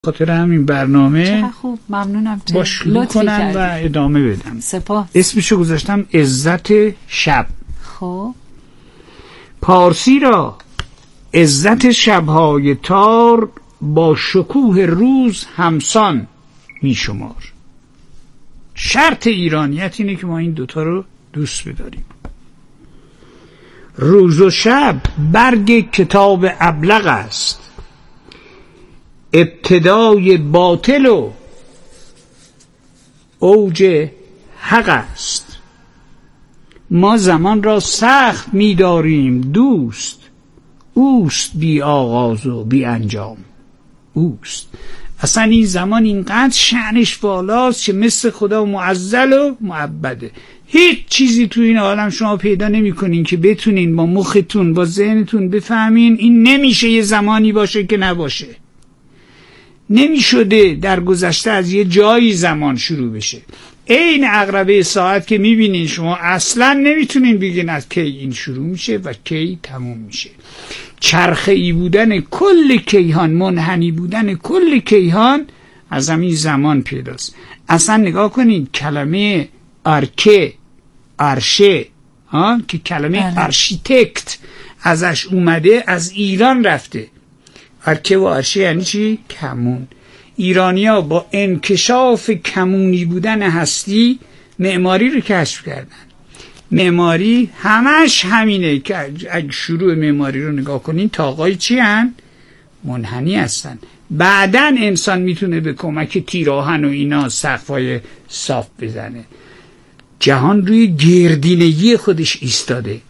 خاطر همین برنامه چقدر خوب، ممنونم با شروع کنم و ادامه بدم. سپاس. اسمشو گذاشتم عزت شب. خب پارسی را عزت شبهای تار با شکوه روز همسان می شمار. شرط ایرانیت اینه که ما این دوتا رو دوست بداریم. روز و شب برگ کتاب ابلغ است، ابتدای باطل و اوج حق است. ما زمان را سخت می‌داریم دوست، اوست بی آغاز و بی انجام. اوست. اصلا این زمان اینقدر شأنش بالاست که مثل خدا معزل و معبده. هیچ چیزی تو این عالم شما پیدا نمی کنین که بتونین با مختون با ذهنتون بفهمین این نمیشه یه زمانی باشه که نباشه. نمیشده در گذشته از یه جایی زمان شروع بشه. این عقربه ساعت که میبینین شما اصلا نمیتونین بگین از کی این شروع میشه و کی تموم میشه. چرخه‌ای بودن کل کیهان، منحنی بودن کل کیهان از همین زمان پیداست. اصلا نگاه کنین کلمه ارکه، ارشه که کلمه ارشیتکت ازش اومده، از ایران رفته. ارکه و ارشه یعنی چی؟ کمون. ایرانیا با انکشاف کمونی بودن هستی معماری رو کشف کردن. معماری همش همینه که اگه شروع معماری رو نگاه کنین طاقای چی هن؟ منحنی هستن. بعدن انسان میتونه به کمک تیراهن و اینا سقفای صاف بزنه. جهان روی گردینگی خودش ایستاده.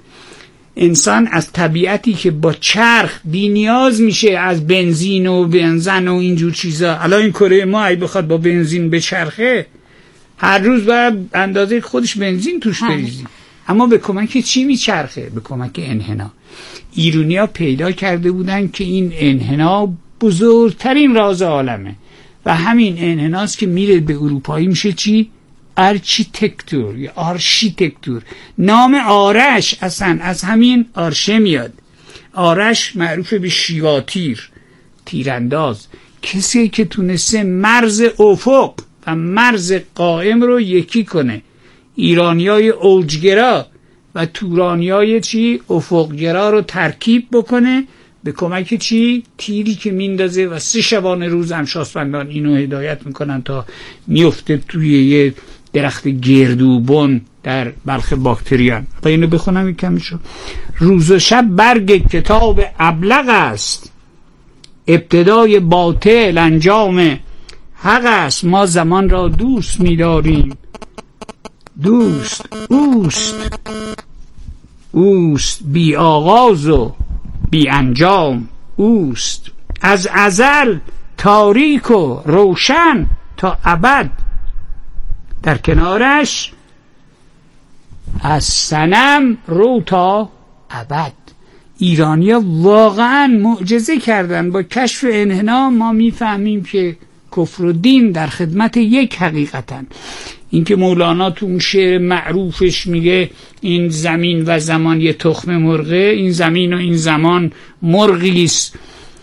انسان از طبیعتی که با چرخ بی نیاز میشه از بنزین و بنزن و اینجور چیزا. الان این کره ما اگه بخواد با بنزین بچرخه هر روز باید اندازه خودش بنزین توش بریزی. اما به کمک چی میچرخه؟ به کمک انحنا. ایرانی‌ها پیدا کرده بودن که این انحنا بزرگترین راز عالمه و همین انحناست که میره به اروپایی میشه چی؟ ارشیتکتور یا آرشیتکتور. نام آرش اصلا از همین آرشه میاد. آرش معروف به شیواتیر، تیرانداز، کسی که تونسته مرز افق و مرز قائم رو یکی کنه. ایرانیای اوجگرا و تورانیای چی؟ افقگرا رو ترکیب بکنه به کمک چی؟ تیری که میندازه و 3 شبانه روز هم شاسپندان اینو هدایت میکنن تا میفته توی یه درخت گردوبون در بلخ باکتریان. تا اینو بخونم کمیشو. روز و شب برگ کتاب ابلغ است، ابتدای باطل انجام حق است. ما زمان را دوست می‌داریم دوست، اوست بی آغاز و بی انجام. اوست از ازل تاریک و روشن تا ابد، در کنارش از صنم رو تا ابد. ایرانی‌ها واقعا معجزه کردن. با کشف انحنا ما میفهمیم که کفر و دین در خدمت یک حقیقتن. این که مولانا تو اون شعر معروفش میگه این زمین و زمان یه تخم مرغه، این زمین و این زمان مرغیست،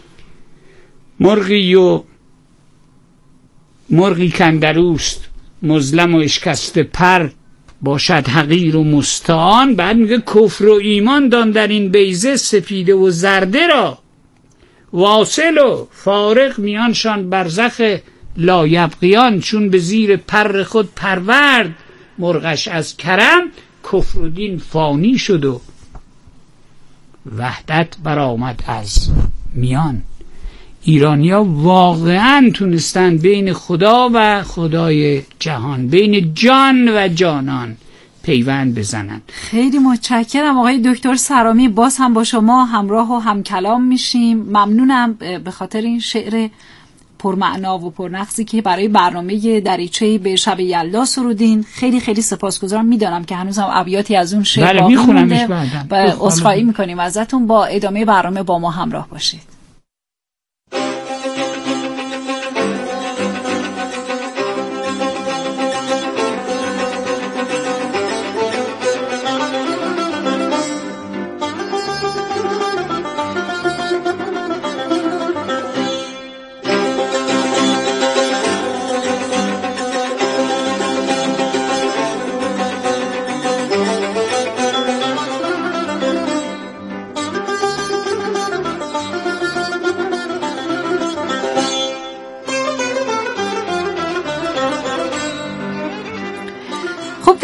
مرغی کندروست، مظلم و اشکسته پر باشد حقیر و مستعان. بعد میگه کفر و ایمان دان در این بیضه، سپیده و زرده را واصل و فارق میانشان برزخ لایبقیان. چون به زیر پر خود پرورد مرغش از کرم، کفر و دین فانی شد و وحدت برآمد از میان. ایرانی‌ها واقعاً تونستن بین خدا و خدای جهان، بین جان و جانان پیوند بزنن. خیلی متشکرم آقای دکتر سرامی. باز هم با شما همراه و همکلام میشیم. ممنونم به خاطر این شعر پرمعنا و پرنقصی که برای برنامه دریچه‌ای به شب یلدا سرودین. خیلی خیلی سپاسگزارم. میدونم که هنوزم ابیاتی از اون شعر باقی مونده و عذرخواهی میکنیم ازتون. با ادامه برنامه با ما همراه باشید.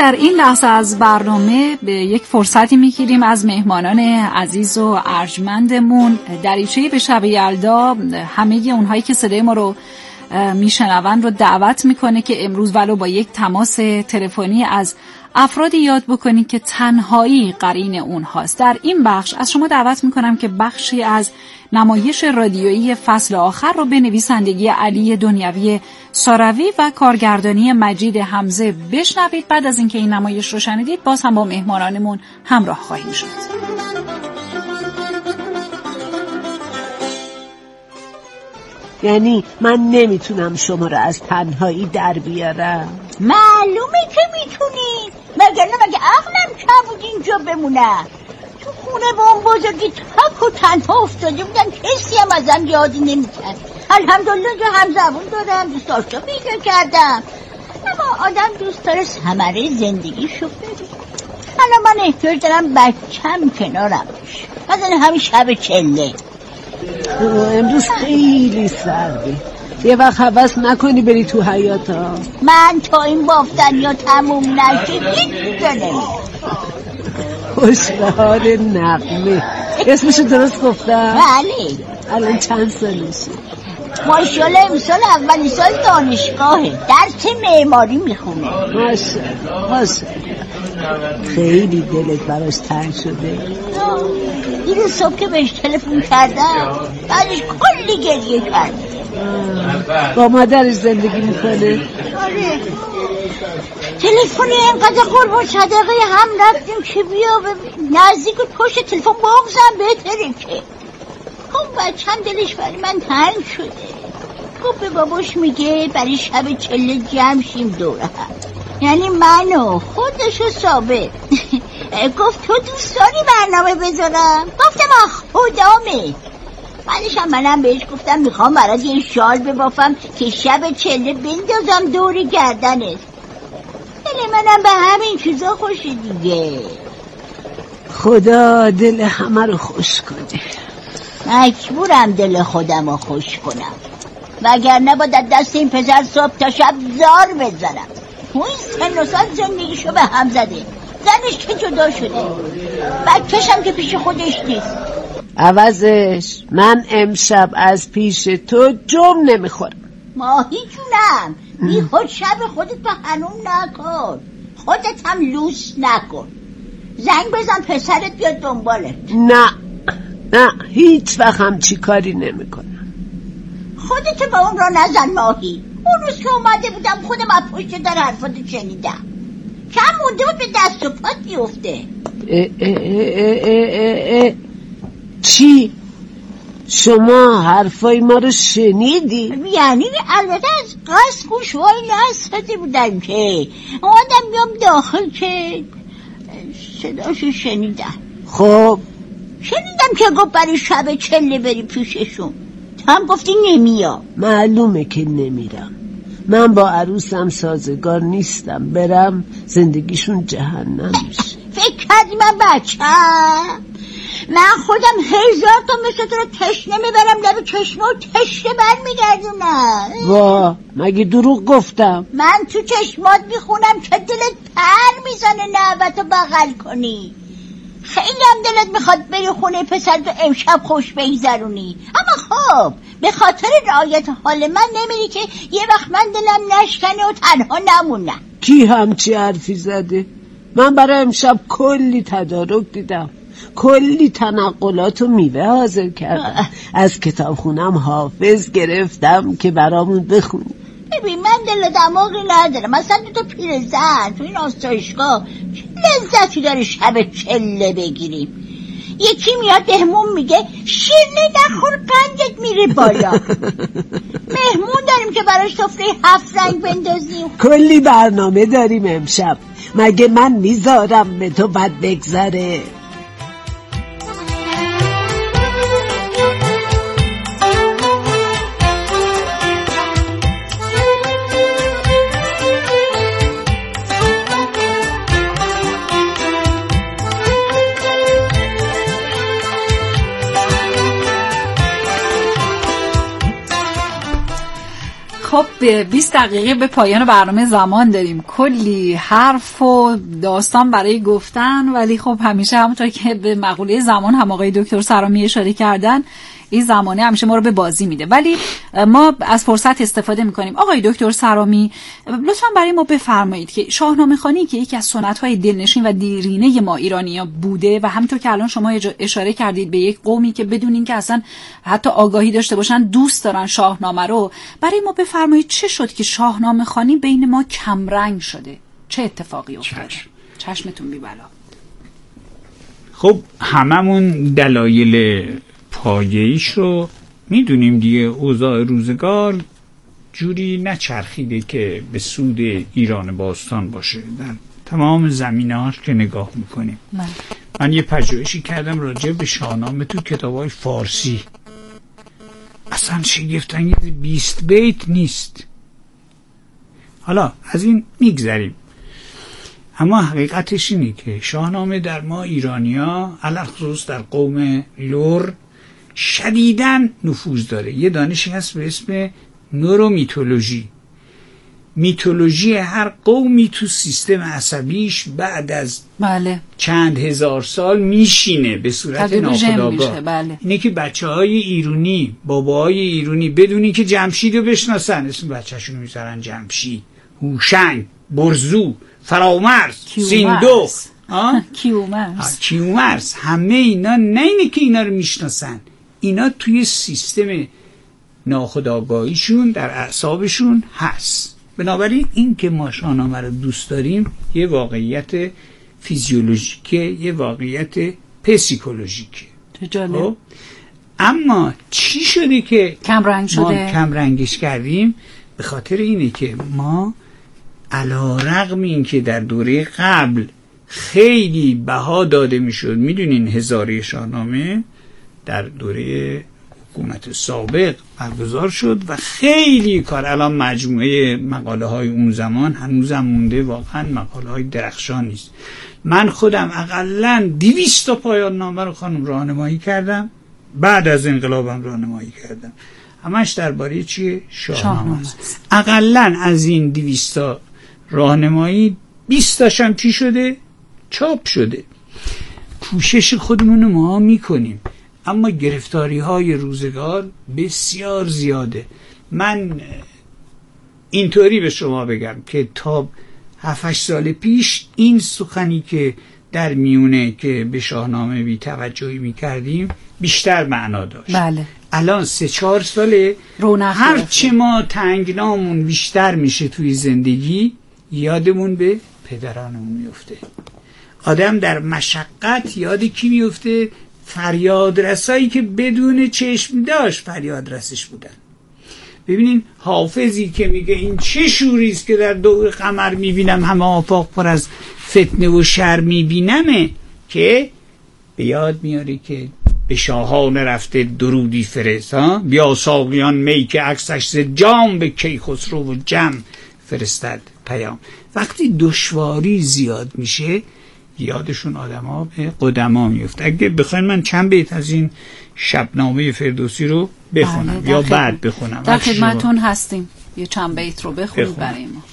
در این لحظه از برنامه به یک فرصتی میگیریم از مهمانان عزیز و ارجمندمون. دریچه به شب یلدا همه اونهایی که صدای ما رو میشنون رو دعوت میکنه که امروز ولو با یک تماس تلفنی از افرادی یاد بکنید که تنهایی قرین اونهاست. در این بخش از شما دعوت میکنم که بخشی از نمایش رادیویی فصل آخر رو به نویسندگی علی دنیوی ساروی و کارگردانی مجید حمزه بشنوید. بعد از اینکه این نمایش رو شنیدید باز هم با مهمانانمون همراه خواهیم شد. یعنی من نمیتونم شما رو از تنهایی در بیارم؟ معلومه که میتونی، مگه عقلم کم بود اینجا بمونم. تو خونه با اون بزرگی تک و تنها افتاده بودم، کسی هم ازم یادی نمیکرد. الحمدلله که هم زبون دارم، دوست آشنا پیدا کردم. اما آدم دوست داره ثمره زندگیشو ببینه. الان من احتیاج دارم بچم کنارم باشه، مثلا همین شب چله. امروز خیلی سرده، یه وقت حوض نکنی بری تو حیاطا؟ من تا این بافتن یا تموم نشه هیچ جا نمیرم. خوشبهار نغمه، اسمشو درست گفتم؟ بله. الان چند سالشه؟ ماشاءالله امسال اولی سال دانشگاهه، درس معماری میخونه. ماشاءالله. خیلی دلت براش تنگ شده؟ دیگه صبح که بهش تلفن کردم بعدش کلی گریه کرد. با مادرش زندگی میکنه؟ آره. تلفنی اینقدر قربان صدقه هم رفتیم که بیا نزدیک پشت تلفن بغزم بهتره که اون بچم دلش برای من تنگ شده. گفت به باباش میگه برای شب چله جمع شیم دوره هم، یعنی منو خودشو ثابت. گفت تو دوست داری برنامه بذارم؟ گفتم خدامه. بعدش هم منم بهش گفتم میخوام برات یه شال ببافم که شب چله بندازم دور گردنت. دل منم به همین چیزا خوشه دیگه. خدا دل همه رو خوش کنه. مجبورم دل خودم رو خوش کنم، وگرنه باید دست این پسر صبح تا شب زار بزنم. اون سن و سال زندگیشو به هم زده، زنش که جدا شده، بچه‌شم که پیش خودش نیست. عوضش من امشب از پیش تو جم نمیخورم. ماهی جونم، بی خود شب خودت تو حنون نکن، خودت هم لوس نکن. زنگ بزن پسرت بیاد دنبالت. نه هیچ وقت هم چی کاری نمیکنم. خودت با اون را نزن ماهی. اون روز که اومده بودم خودم از پشت در حرفاتو شنیدم، کم مونده بود به دست و پات بیفته. چی؟ شما حرفای ما رو شنیدی؟ یعنی البته از قصد گوش وای نستده بودم که اومدم بیام داخل که صداشو شنیدم. خب شنیدم که گفت برای شب چله بری پیششون، تو هم گفتی نمیام. معلومه که نمیرم، من با عروسم سازگار نیستم، برم زندگیشون جهنم میشه. فکر کردی من بچم؟ من خودم 1000 تا مثل تو رو تشنه میبرم لب چشمه و تشنه بر میگردونم. وا مگه دروغ گفتم؟ من تو چشمات میخونم که دلت پر میزنه نوبتو بغل کنی. خیلی هم دلت میخواد بری خونه پسر تو امشب خوش بگذرونی، اما خب به خاطر رعایت حال من نمیری که یه وقت من دلم نشکنه و تنها نمونم. کی همچی حرفی زده؟ من برای امشب کلی تدارک دیدم، کلی تنقلات و میوه حاضر کردم، از کتابخونم حافظ گرفتم که برامون بخونی. ببین من دل دماغی ندارم، مثلا تو پیرزن تو این آسایشگاه چه لذتی داره شب چله بگیریم. یکی میاد مهمون میگه شیرینی نخور قندت میره بالا. مهمون داریم که براش سفره 7 رنگ بندازیم. کلی برنامه داریم امشب، مگه من میذارم به تو بد بگذره؟ خب 20 دقیقه به پایان برنامه زمان داریم، کلی حرف و داستان برای گفتن، ولی خب همیشه همونطور که به مقوله زمان هم آقای دکتر سرامی اشاره کردن، این زمانه همیشه ما رو به بازی میده، ولی ما از فرصت استفاده میکنیم. آقای دکتر سرامی لطفا برای ما بفرمایید که شاهنامه خوانی که یکی از سنت‌های دلنشین و دیرینه ما ایرانی‌ها بوده و همونطور که الان شما اشاره کردید به یک قومی که بدون اینکه اصلا حتی آگاهی داشته باشن دوست دارن شاهنامه رو، برای ما بفرمایید چه شد که شاهنامه خوانی بین ما کمرنگ شده؟ چه اتفاقی افتاده؟ چشمتون بی بلا. خب هممون دلایل پایه‌ایش رو میدونیم دیگه. اوضاع روزگار جوری نچرخیده که به سود ایران باستان باشه در تمام زمینه‌هاش که نگاه میکنیم. من یه پژوهشی کردم راجع به شاهنامه تو کتاب‌های فارسی، اصلا شگفت‌انگیز 20 بیت نیست. حالا از این میگذریم، اما حقیقتش اینه که شاهنامه در ما ایرانی‌ها علالخصوص در قوم لر شدیداً نفوذ داره. یه دانشی هست به اسم نورومیتولوژی. میتولوژی هر قومی تو سیستم عصبیش بعد از چند هزار سال میشینه به صورت ناخودآگاه. اینه که بچه‌های ایرانی، باباهای ایرانی بدون اینکه جمشید رو بشناسن اسم بچه‌شون رو میذارن جمشید، هوشنگ، برزو، فرامرز، سیندخت، کیومرث. همه اینا نه اینه که اینا رو میشناسن، اینا توی سیستم ناخودآگاهیشون در اعصابشون هست. بنابراین این که ما شاهنامه رو دوست داریم یه واقعیت فیزیولوژیکه، یه واقعیت پسیکولوژیکه. جالب. اما چی شده که ما کمرنگش کردیم؟ به خاطر اینه که ما علی‌رغم این که در دوره قبل خیلی بها داده میشد، میدونین هزاره شاهنامه در دوره حکومت سابق برگزار شد و خیلی کار، الان مجموعه مقاله های اون زمان هنوزم مونده، واقعا مقاله های درخشانی است. من خودم اقلن 200 تا پایان نامه رو خانم راهنمایی کردم، بعد از انقلابم راهنمایی کردم، همش درباره چیه؟ شاهنامه است. اقلن از این 200 تا راهنمایی 20 تاشم چی شده؟ چاپ شده. کوشش خودمون ما میکنیم، اما گرفتاری های روزگار بسیار زیاده. من اینطوری به شما بگم که تا 7-8 سال پیش این سخنی که در میونه که به شاهنامه بی توجهی میکردیم بیشتر معنا داشت. بله. الان 3-4 ساله هرچه ما تنگنامون بیشتر میشه توی زندگی، یادمون به پدرانمون میفته. آدم در مشقت یاد کی میفته؟ فریاد رسایی که بدون چشم داشت فریاد رسش بودن. ببینین حافظی که میگه این چه شوریست که در دور قمر میبینم، همه آفاق پر از فتنه و شر میبینمه، که به یاد میاری که به شاهان رفته درودی فرست، بیا ساقیان می که عکسش ز جام، به کیخسرو و جم فرستد پیام. وقتی دشواری زیاد میشه یادشون آدم‌ها به قدما میفته. اگه بخواین من چند بیت از این شبنامه فردوسی رو بخونم یا بعد بخونم؟ در خدمتون هستیم، یه چند بیت رو بخونید برای ما.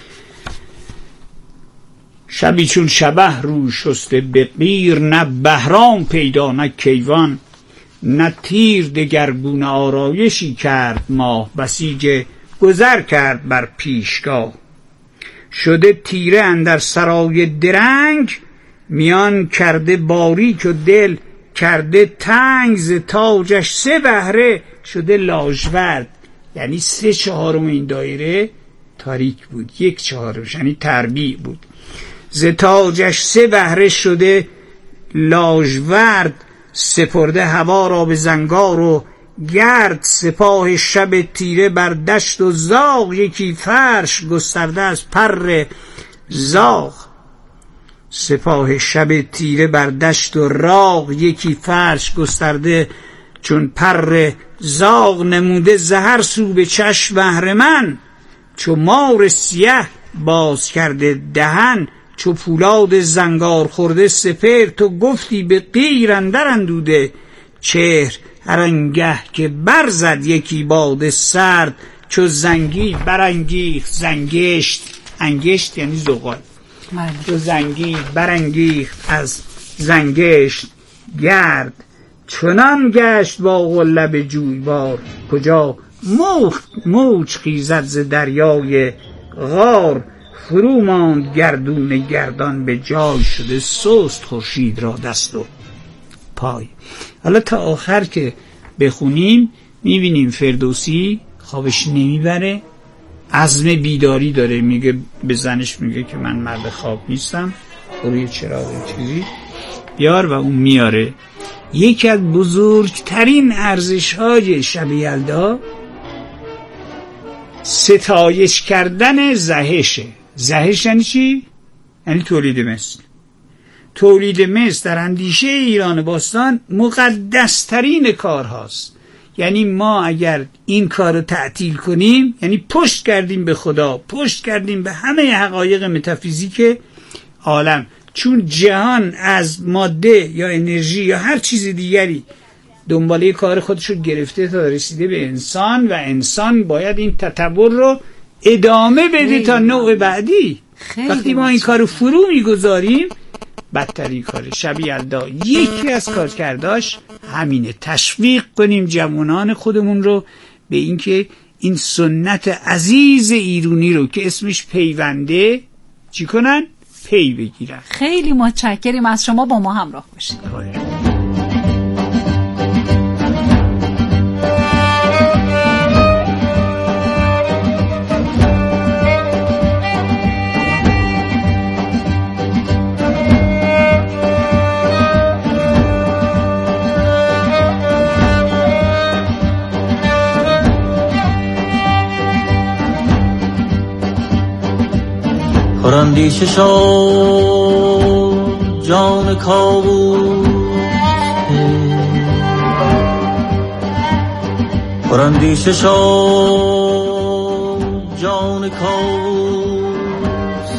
شبی چون شبه رو شسته به قیر، نه بهرام پیدا نه کیوان، نه تیر دگرگون آرایشی کرد ماه، بسیج گذر کرد بر پیشگاه. شده تیره اندر سرای درنگ، میان کرده باریک و دل کرده تنگ، ز تاجش 3 بهره شده لاژورد. یعنی 3/4 این دایره تاریک بود، 1/4 یعنی تربیع بود. ز تاجش 3 بهره شده لاژورد، سپرده هوا را به زنگار و گرد. سپاه شب تیره بر دشت و زاغ، یکی فرش گسترده از پر زاغ. سپاه شب تیره بر دشت و راغ، یکی فرش گسترده چون پر زاغ. نموده زهر سو به چشم اهرمن، چو مار سیه باز کرده دهن. چو پولاد زنگار خورده سپر، تو گفتی به قیر اندر اندوده چهر. هر انگه که برزد یکی باد سرد، چو زنگی برانگیخت زنگشت، انگشت یعنی زغال، چو زنگی برانگیخت از زنگشت گرد، چنان گشت با قلب جویبار کجا موج خیزد ز دریای غار، فرو ماند گردون گردان به جای شده سست خورشید را دست و پای. حالا تا آخر که بخونیم میبینیم فردوسی خوابش نمیبره، عزم بیداری داره، میگه به زنش میگه که من مرد خواب نیستم، روی چراغ چیزی بیار و اون میاره. یکی از بزرگترین ارزش‌های شب یلدا ستایش کردن زهشه. زهش یعنی چی؟ یعنی تولید مثل. تولید مثل در اندیشه ایران باستان مقدس‌ترین کار هاست. یعنی ما اگر این کار رو تعطیل کنیم یعنی پشت کردیم به خدا، پشت کردیم به همه حقایق متافیزیک عالم، چون جهان از ماده یا انرژی یا هر چیز دیگری دنباله کار خودش رو گرفته تا رسیده به انسان و انسان باید این تطور رو ادامه بده تا نوع بعدی. وقتی ما این کار رو فرو میگذاریم بدترین کاره. شب یلدا یکی از کارکرداش همینه، تشویق کنیم جوانان خودمون رو به اینکه این سنت عزیز ایرانی رو که اسمش پیونده چی کنن؟ پی بگیرن. خیلی متشکریم از شما، با ما همراه باشید. پراندیشه شد جان کابوس، پراندیشه شد جان کابوس،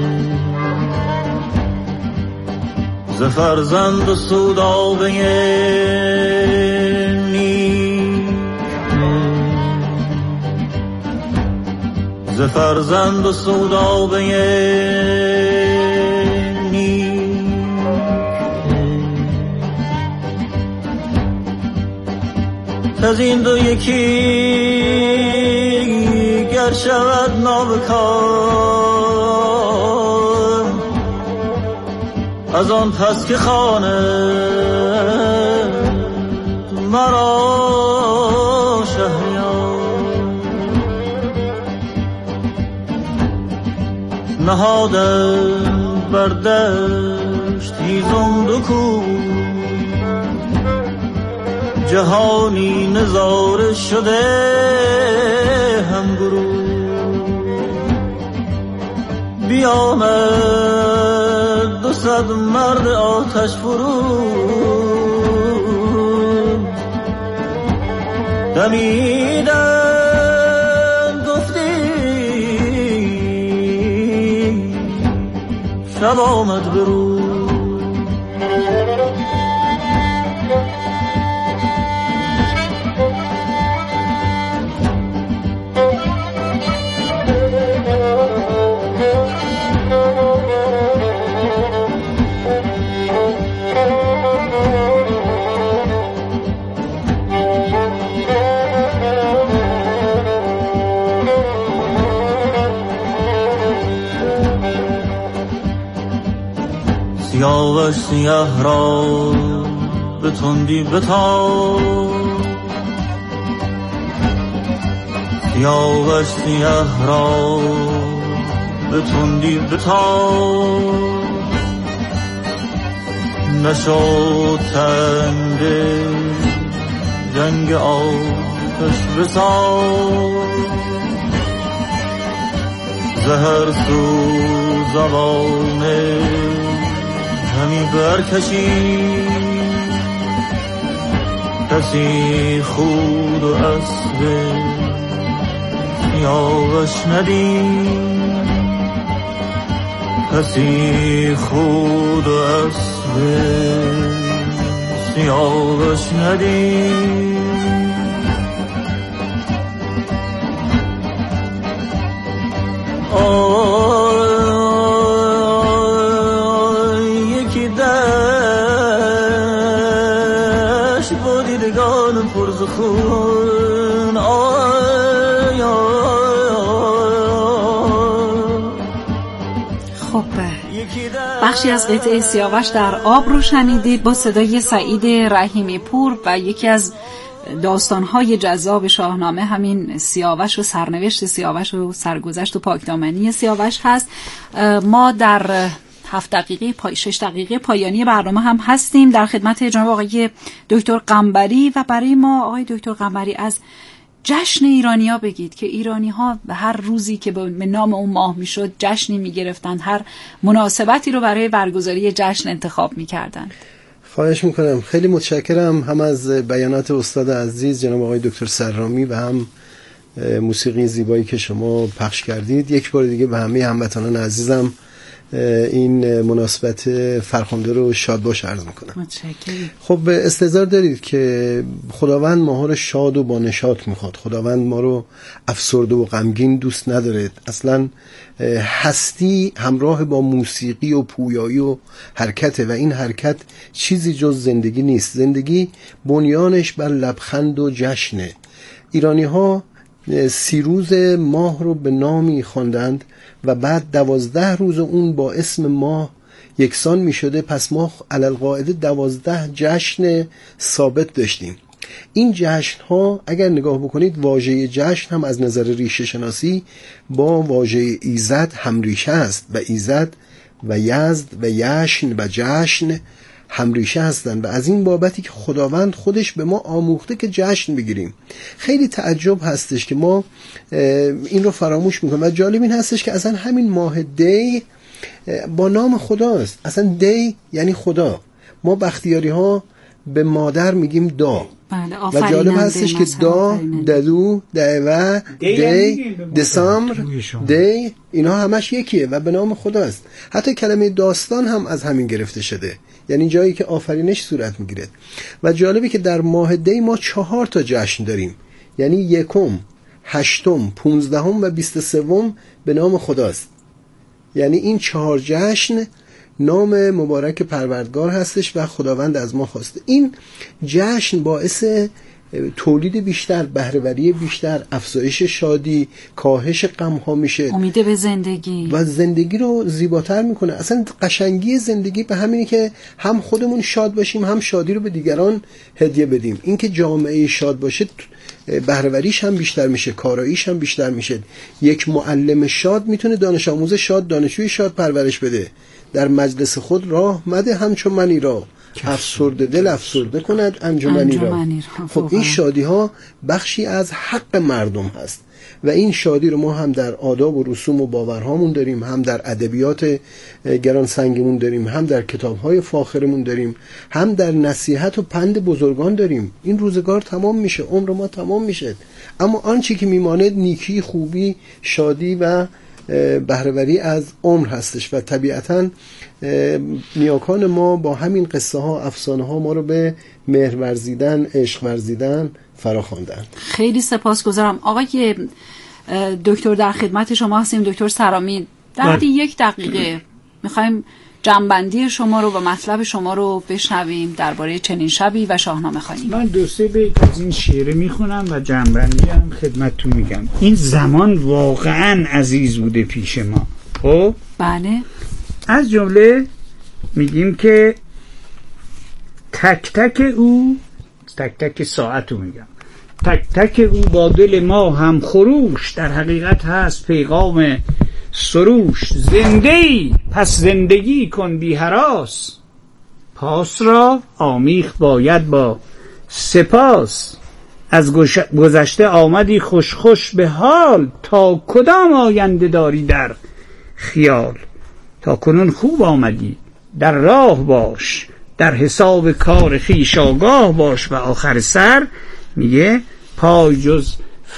ز فرزند و سودابه ز فرزند و سودابه نیک، از این دو یکی گر شود نابکار، از آن پس که خانه مرا شهریار، نهادم بر دشت هیزم دو کوه، جهانی نظاره شده هم گروه، بیامد 200 مرد آتش فرود، دمیدن گفتی شب آمد برو. سیاوش سیه را به تندی بتاب، سیاوش سیه را به تندی بتاب، نشد تنگ جنگ آتش بساز، زهر سو زبانه همی برکشی، کسی خود و اسب سیاوش ندید، کسی خود و اسب سیاوش ندید، کن خب بخشی از قطعه سیاوش در آب رو شنیدید با صدای سعید رحیمی پور و یکی از داستان‌های جذاب شاهنامه همین سیاوش و سرنوشت سیاوش و سرگذشت و پاکدامنی سیاوش هست. ما در 6 دقیقه پایانی برنامه هم هستیم. در خدمت جناب آقای دکتر قنبری و برای ما آقای دکتر قنبری از جشن ایرانی‌ها بگید که ایرانی‌ها هر روزی که به نام اون ماه میشد جشنی میگرفتند، هر مناسبتی رو برای برگزاری جشن انتخاب میکردند. خواهش میکنم. خیلی متشکرم هم از بیانات استاد عزیز جناب آقای دکتر سرامی و هم موسیقی زیبایی که شما پخش کردید. یک بار دیگه به همه هموطنان عزیزم این مناسبت فرخنده رو شاد باش عرض میکنم. متشکرم. خب استظهار دارید که خداوند ما رو شاد و با نشاط میخواد. خداوند ما رو افسرده و غمگین دوست نداره. اصلا هستی همراه با موسیقی و پویایی و حرکته و این حرکت چیزی جز زندگی نیست. زندگی بنیانش بر لبخند و جشنه. ایرانی ها 30 روز ماه رو به نامی خواندند و بعد 12 روز اون با اسم ماه یکسان می شده. پس ما علالقاعده 12 جشن ثابت داشتیم. این جشن ها اگر نگاه بکنید واژه جشن هم از نظر ریشه شناسی با واژه ایزد هم ریشه است و ایزد و یزد و یشن و جشن همریشه هستند و از این بابتی که خداوند خودش به ما آموخته که جشن بگیریم. خیلی تعجب هستش که ما این رو فراموش میکنیم و جالب این هستش که اصلا همین ماه دی با نام خداست. اصلا دی یعنی خدا. ما بختیاری ها به مادر میگیم دا. بله، و جالب هستش که دا، ددو، دعوه، دی، دسامبر، دی اینا همش یکیه و به نام خداست. حتی کلمه داستان هم از همین گرفته شده، یعنی جایی که آفرینش صورت میگیره. و جالبه که در ماه دی ما 4 تا جشن داریم، یعنی 1، 8، 15 و 23 به نام خداست. یعنی این 4 جشن نام مبارک پروردگار هستش و خداوند از ما خواسته. این جشن باعث تولید بیشتر، بهره‌وری بیشتر، افزایش شادی، کاهش غم ها میشه، امید به زندگی و زندگی رو زیباتر میکنه. اصلا قشنگی زندگی به همینه که هم خودمون شاد باشیم هم شادی رو به دیگران هدیه بدیم. این که جامعه شاد باشه بهره‌وریش هم بیشتر میشه، کاراییش هم بیشتر میشه. یک معلم شاد میتونه دانش آموز شاد، دانشجوی شاد پرورش بده. در مجلس خود راه مده همچون منی را، افسرده دل افسرده کند انجمنی را. خب این شادی ها بخشی از حق مردم هست و این شادی رو ما هم در آداب و رسوم و باورهامون داریم، هم در ادبیات گران سنگمون داریم، هم در کتاب‌های فاخرمون داریم، هم در نصیحت و پند بزرگان داریم. این روزگار تمام میشه، عمر ما تمام میشه، اما آنچه که میماند نیکی، خوبی، شادی و بهره‌وری از عمر هستش و طبیعتاً نیاکان ما با همین قصه ها، افسانه ها ما رو به مهر ورزیدن، عشق ورزیدن فرا خواندن. خیلی سپاسگزارم. آقای دکتر در خدمت شما هستیم. دکتر سرامی، در 1 دقیقه میخوایم جنبندی شما رو و مطلب شما رو بشنویم درباره چنین شبی و شاهنامه خوانی. من 2-3 بیت از این شعر میخونم و جنبندی هم خدمتتون میگم. این زمان واقعا عزیز بوده پیش ما. خب بله، از جمله میگیم که تک تک او، تک تک ساعت رو میگم، تک تک او با دل ما هم خروش، در حقیقت هست پیغام سروش. زنده‌ای پس زندگی کن بی هراس، پاس را آمیخت باید با سپاس. از گذشته آمدی خوش خوش به حال، تا کدام آینده داری در خیال. تا کنون خوب آمدی در راه باش، در حساب کار خویش آگاه باش. و آخر سر میگه پای جز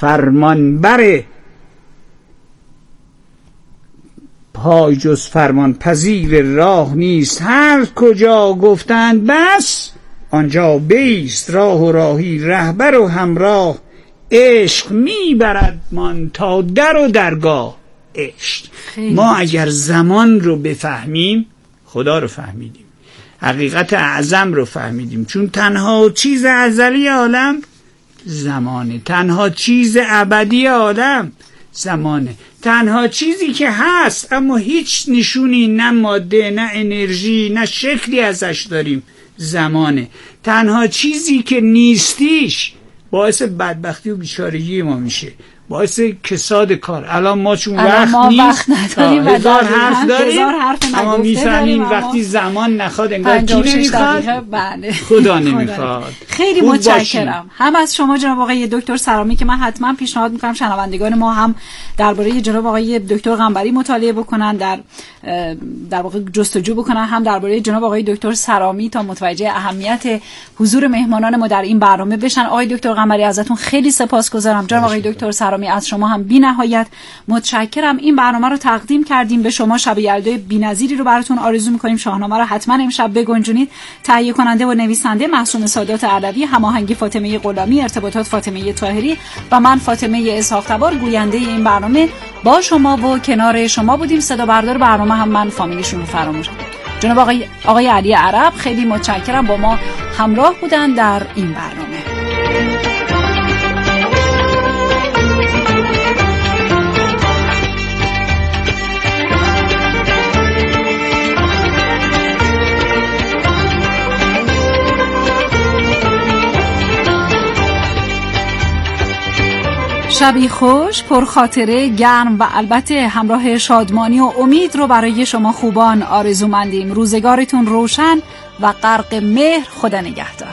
فرمان پذیر راه نیست، هر کجا گفتند بس آنجا بیست. راه و راهی رهبر و همراه، عشق میبرد من تا در و درگاه. عشق ما اگر زمان رو بفهمیم خدا رو فهمیدیم، حقیقت اعظم رو فهمیدیم، چون تنها چیز ازلی عالم زمانه. تنها چیز ابدی آدم زمانه. تنها چیزی که هست اما هیچ نشونی، نه ماده نه انرژی نه شکلی ازش داریم، زمانه. تنها چیزی که نیستیش باعث بدبختی و بیچارگی ما میشه، باعث کساد کار. الان ما چون وقت نیست هزار حرف داریم اما میفهمیم وقتی زمان نخواد انگار کی نمیخواد، خدا نمیخواد. خیلی متشکرم هم از شما جناب آقای دکتر سرامی که من حتما پیشنهاد میکنم شنوندگان ما هم درباره جناب آقای دکتر قنبری مطالعه بکنن، در واقع جستجو بکنن، هم درباره جناب آقای دکتر سرامی تا متوجه اهمیت حضور مهمانان ما در این برنامه بشن. آقای دکتر قنبری ازتون خیلی سپاسگزارم. جناب آقای دکتر سرامی از شما هم بی‌نهایت متشکرم. این برنامه رو تقدیم کردیم به شما، شب یلدای بی‌نظیری رو براتون آرزو می‌کنیم. شاهنامه رو حتما امشب بگنجونید. تهیه کننده و نویسنده معصومه سادات علوی، هماهنگی فاطمه غلامی، ارتباطات فاطمه طاهری و من فاطمه اسحاق تبار گوینده این برنامه با شما و کنار شما بودیم. صدا بردار برنامه هم من فامیلیشون رو فراموش کردم. جناب آقای علی عرب خیلی متشکرم با ما همراه بودن در این برنامه. شبی خوش، پرخاطره، گرم و البته همراه شادمانی و امید رو برای شما خوبان آرزومندیم. روزگارتون روشن و غرق مهر. خدا نگهدار.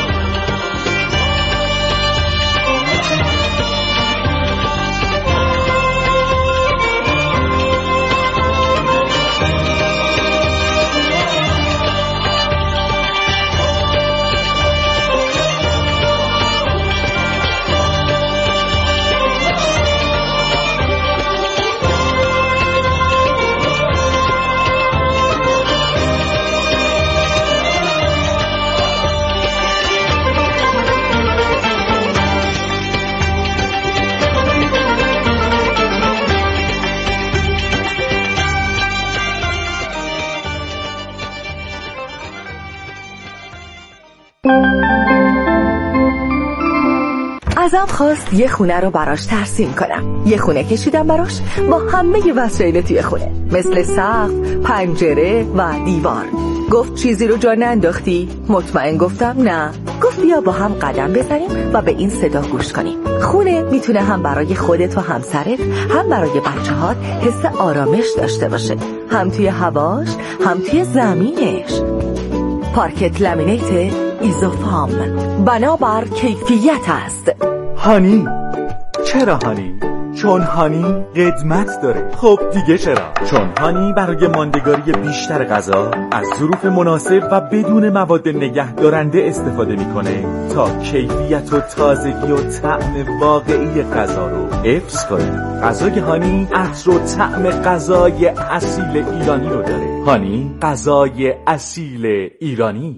ازم خواست یه خونه رو براش ترسیم کنم. یه خونه کشیدم براش با همه وسایل توی خونه، مثل سقف، پنجره و دیوار. گفت چیزی رو جا ننداختی؟ مطمئن گفتم نه. گفت بیا با هم قدم بزنیم و به این صدا گوش کنیم. خونه میتونه هم برای خودت و همسرت، هم برای بچه‌هات حس آرامش داشته باشه، هم توی هواش، هم توی زمینش. پارکت لامینیت ایزوفام، بنابر کیفیت است. هانی. چرا هانی؟ چون هانی قدمت داره. خب دیگه چرا؟ چون هانی برای ماندگاری بیشتر غذا از ظروف مناسب و بدون مواد نگهدارنده استفاده میکنه تا کیفیت و تازگی و طعم واقعی غذا رو حفظ کنه. غذای هانی عطر و طعم غذای اصیل ایرانی رو داره. هانی، غذای اصیل ایرانی.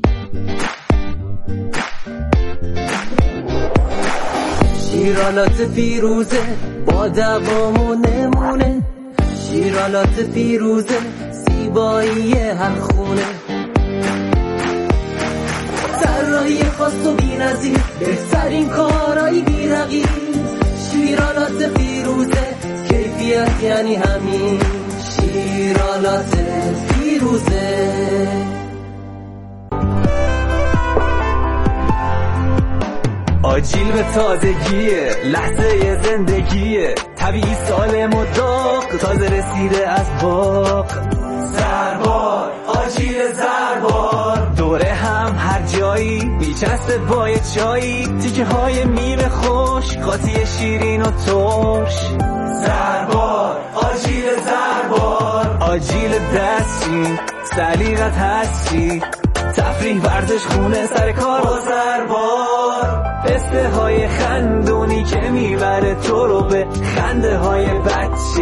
شیرالات فیروزه با دوام و نمونه، شیرالات فیروزه زیبایی هر خونه، طراحی خاص و بی‌نظیر، بهترین کارایی بی‌رقیب. شیرالات فیروزه کیفیت یعنی همین، شیرالات فیروزه. آجیل به تازگیه، لحظه زندگیه، طبیعی سالم و داغ، تازه رسیده از باغ. زربار، آجیل زربار، دوره هم هر جایی، بیچسته بای چایی، تیکه های میوه خوش، قاطی شیرین و ترش. زربار، آجیل زربار، آجیل دستی، سلیقت هستی، تفریح ورزش خونه سر کار با زربار. پسته های خندونی که میبره تو رو به خنده های بچه.